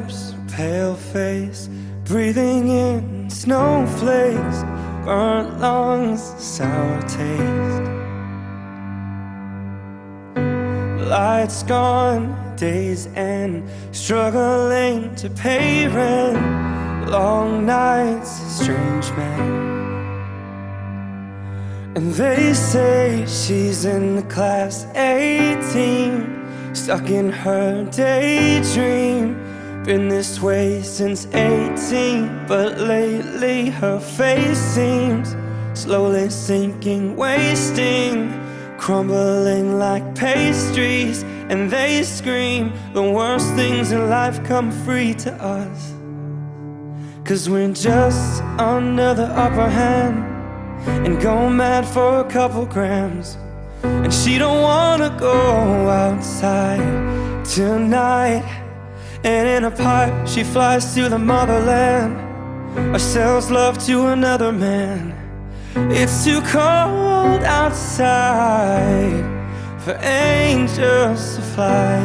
lips, pale face, breathing in snowflakes, burnt lungs, sour taste. Lights gone, days end, struggling to pay rent, long nights, strange men. And they say she's in the class 18, stuck in her daydream. Been this way since 18, but lately her face seems slowly sinking, wasting, crumbling like pastries. And they scream the worst things in life come free to us, 'cause we're just under the upper hand and go mad for a couple grams. And she don't wanna go outside tonight. And in a pipe she flies to the motherland, or sells love to another man. It's too cold outside for angels to fly,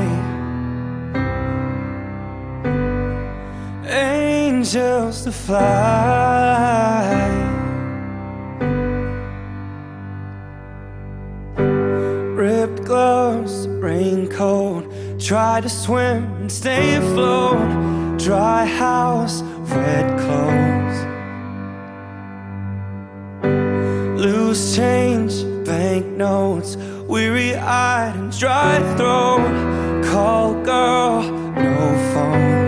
angels to fly. Ripped gloves, raincoat, try to swim and stay afloat. Dry house, red clothes, loose change, banknotes, weary-eyed and dry throat. Call girl, no phone.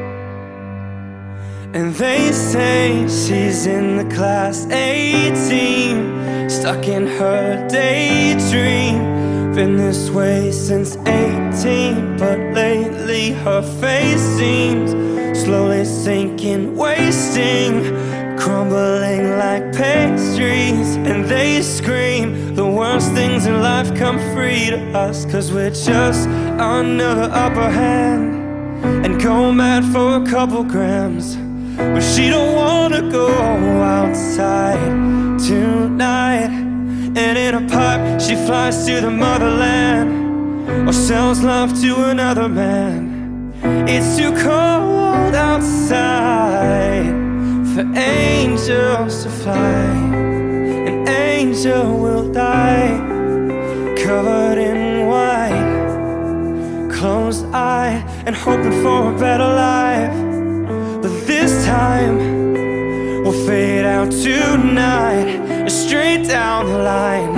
And they say she's in the class 18, stuck in her daydream. Been this way since 18, but lately her face seems slowly sinking, wasting, crumbling like pastries. And they scream the worst things in life come free to us, 'cause we're just under the upper hand and go mad for a couple grams. But she don't wanna go outside tonight. And in a pipe she flies to the motherland, or sells love to another man. It's too cold outside for angels to fly. An angel will die, covered in white, closed eye and hoping for a better life. But this time we'll fade out tonight, straight down the line.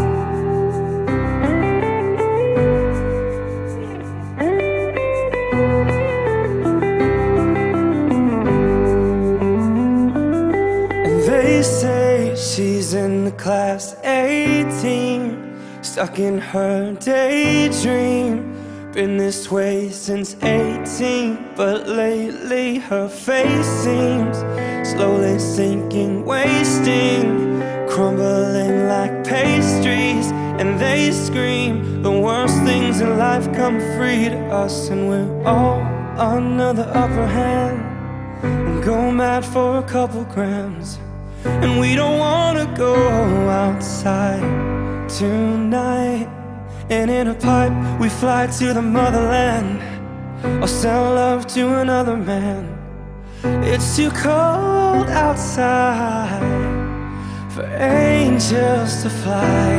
And they say she's in the class 18, stuck in her daydream. Been this way since 18, but lately her face seems slowly sinking, wasting, crumbling like pastries. And they scream the worst things in life come free to us. And we're all under the upper hand and go mad for a couple grams. And we don't wanna go outside tonight. And in a pipe we fly to the motherland, or sell love to another man. It's too cold outside for angels to fly,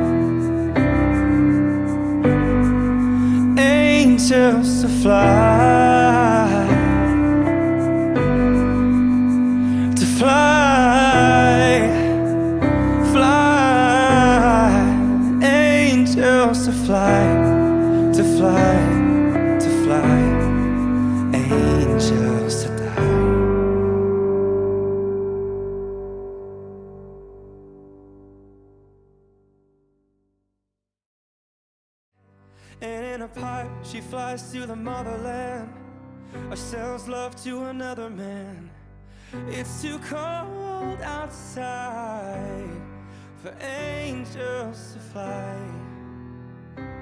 angels to fly, to fly, fly, angels to fly, to fly, to fly, angels to die. And in a pipe she flies to the motherland, or sells love to another man. It's too cold outside for angels to fly,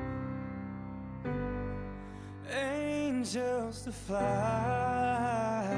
angels to fly.